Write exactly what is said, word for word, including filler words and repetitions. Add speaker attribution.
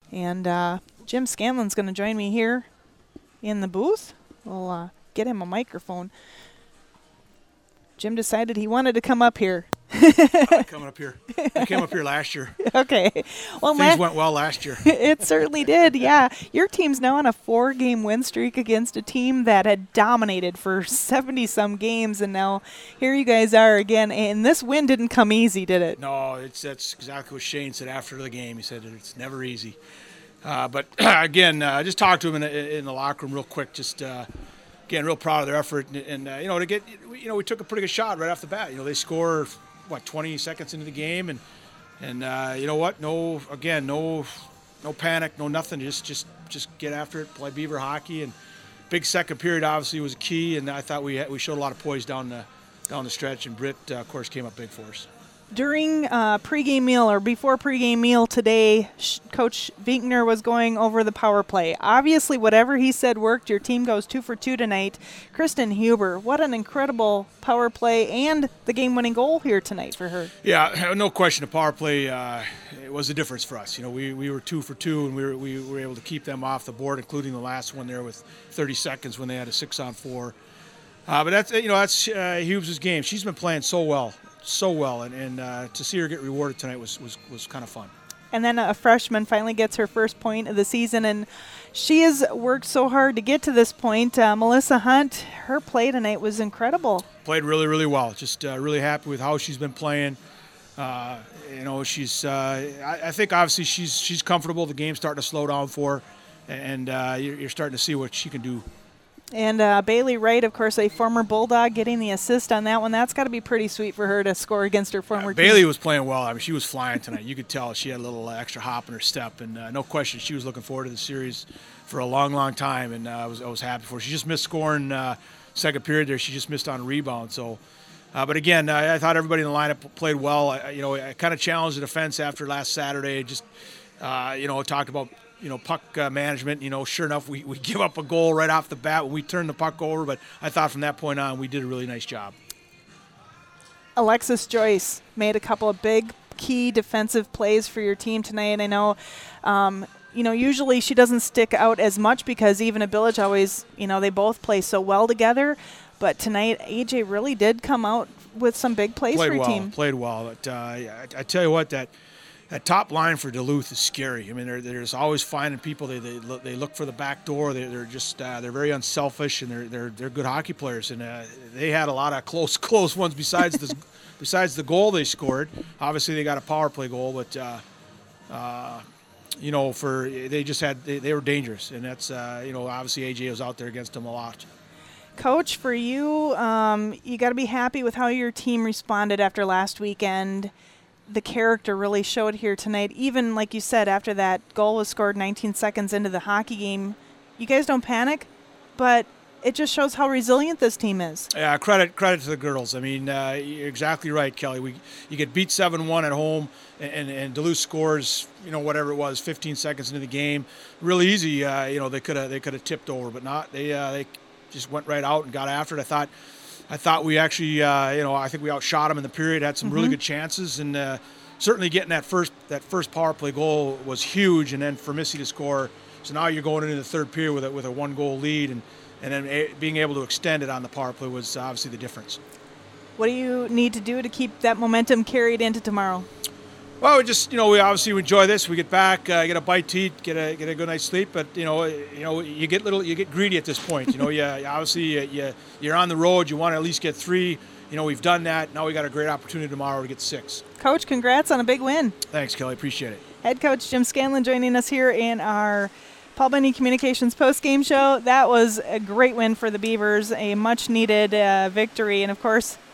Speaker 1: And uh, Jim Scanlon's going to join me here in the booth. We'll uh, get him a microphone. Jim decided he wanted to come up here.
Speaker 2: I like coming up here. I came up here last year.
Speaker 1: Okay. Well,
Speaker 2: Things
Speaker 1: la-
Speaker 2: went well last year.
Speaker 1: It certainly did, yeah. Your team's now on a four-game win streak against a team that had dominated for seventy-some games, and now here you guys are again. And this win didn't come easy, did it?
Speaker 2: No, it's that's exactly what Shane said after the game. He said it's never easy. Uh, but, again, I uh, just talked to him in the, in the locker room real quick, just uh, – again, real proud of their effort, and, and uh, you know, to get, you know, we took a pretty good shot right off the bat. You know, they score what twenty seconds into the game, and and uh, you know what? No, again, no, no panic, no nothing. Just just just get after it, play Beaver hockey, and big second period obviously was key. And I thought we had, we showed a lot of poise down the down the stretch, and Britt, uh, of course, came up big for us.
Speaker 1: During uh, pregame meal or before pregame meal today, Sh- Coach Vinkner was going over the power play. Obviously, whatever he said worked. Your team goes two for two tonight. Kristen Huber, what an incredible power play and the game-winning goal here tonight for her.
Speaker 2: Yeah, no question. The power play uh, it was a difference for us. You know, we, we were two for two, and we were we were able to keep them off the board, including the last one there with thirty seconds when they had a six on four. Uh, but that's you know that's uh, Hubes' game. She's been playing so well. so well, and, and uh, to see her get rewarded tonight was, was, was kind of fun.
Speaker 1: And then a freshman finally gets her first point of the season, and she has worked so hard to get to this point. Uh, Melissa Hunt, her play tonight was incredible.
Speaker 2: Played really, really well. Just uh, really happy with how she's been playing. Uh, you know, she's. Uh, I, I think obviously she's she's comfortable. The game's starting to slow down for her, and uh, you're, you're starting to see what she can do.
Speaker 1: And uh, Bailey Wright, of course, a former Bulldog, getting the assist on that one. That's got to be pretty sweet for her to score against her former
Speaker 2: uh,
Speaker 1: team.
Speaker 2: Bailey was playing well. I mean, she was flying tonight. You could tell she had a little uh, extra hop in her step, and uh, no question, she was looking forward to the series for a long, long time, and uh, I was I was happy for her. She just missed scoring uh, second period there. She just missed on a rebound. So, uh, but again, I, I thought everybody in the lineup played well. I, you know, I kind of challenged the defense after last Saturday. Just uh, you know, talked about. You know, puck uh, management, you know, sure enough, we, we give up a goal right off the bat when we turn the puck over, but I thought from that point on we did a really nice job.
Speaker 1: Alexis Joyce made a couple of big, key defensive plays for your team tonight, and I know, um, you know, usually she doesn't stick out as much because even at Village always, you know, they both play so well together, but tonight A J really did come out with some big plays
Speaker 2: played
Speaker 1: for your
Speaker 2: well,
Speaker 1: team.
Speaker 2: Played well, but uh, I, I tell you what, that That top line for Duluth is scary. I mean, they're, they're just always finding people. They they look, they look for the back door. They, they're just uh, they're very unselfish, and they're they're they're good hockey players. And uh, they had a lot of close close ones besides this besides the goal they scored. Obviously, they got a power play goal, but uh, uh, you know, for they just had they, they were dangerous, and that's uh, you know obviously A J was out there against them a lot.
Speaker 1: Coach, for you, um, you got to be happy with how your team responded after last weekend. The character really showed here tonight. Even, like you said, after that goal was scored nineteen seconds into the hockey game, you guys don't panic, but it just shows how resilient this team is.
Speaker 2: Yeah, credit credit to the girls. I mean, uh, you're exactly right, Kelly. We you get beat seven one at home, and, and, and Duluth scores, you know, whatever it was, fifteen seconds into the game. Really easy. Uh, you know, they could have they could have tipped over, but not. They uh, they just went right out and got after it. I thought. I thought we actually, uh, you know, I think we outshot them in the period, had some mm-hmm. really good chances, and uh, certainly getting that first that first power play goal was huge. And then for Missy to score, so now you're going into the third period with a, with a one goal lead, and and then a, being able to extend it on the power play was obviously the difference.
Speaker 1: What do you need to do to keep that momentum carried into tomorrow?
Speaker 2: Well, we just, you know, we obviously enjoy this. We get back, uh, get a bite to eat, get a get a good night's sleep. But you know, you know, you get little, you get greedy at this point. You know, you obviously you, you you're on the road. You want to at least get three. You know, we've done that. Now we got a great opportunity tomorrow to get six.
Speaker 1: Coach, congrats on a big win.
Speaker 2: Thanks, Kelly. Appreciate it.
Speaker 1: Head coach Jim Scanlon joining us here in our Paul Bunyan Communications post-game show. That was a great win for the Beavers, a much-needed uh, victory, and of course,